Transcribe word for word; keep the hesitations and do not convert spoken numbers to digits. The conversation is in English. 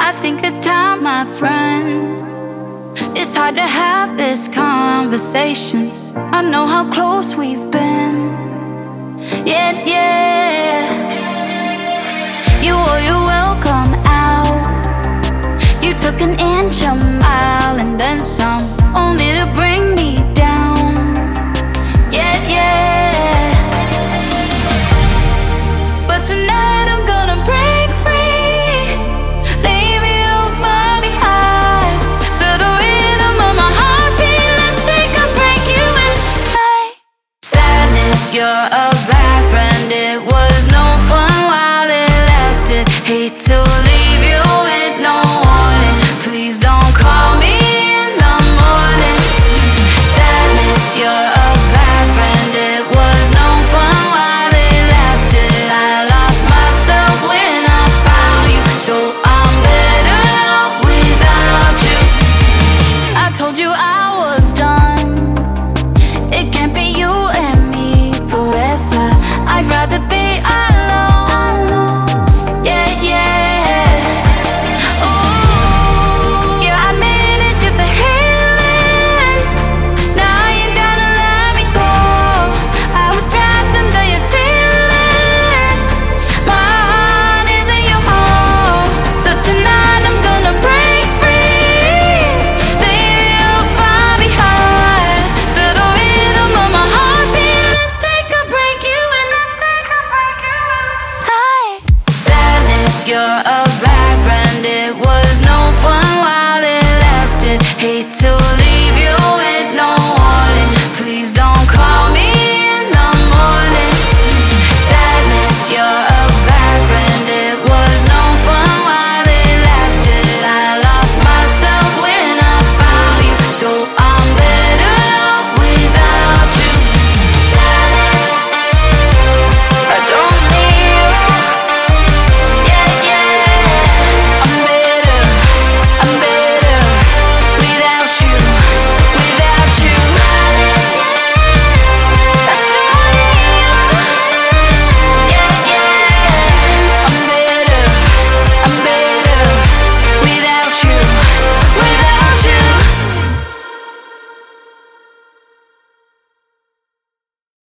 I think it's time, my friend. It's hard to have this conversation. I know how close we've been. Yeah, yeah. You owe your welcome out. You took an inch, a mile, and then some, only to bring me down. Yeah, yeah. But tonight I'm gonna break free, leave you far behind. Feel the rhythm of my heartbeat. Let's take a break, you and I. Sadness, you're a bad friend. It was no fun while it lasted. Hate to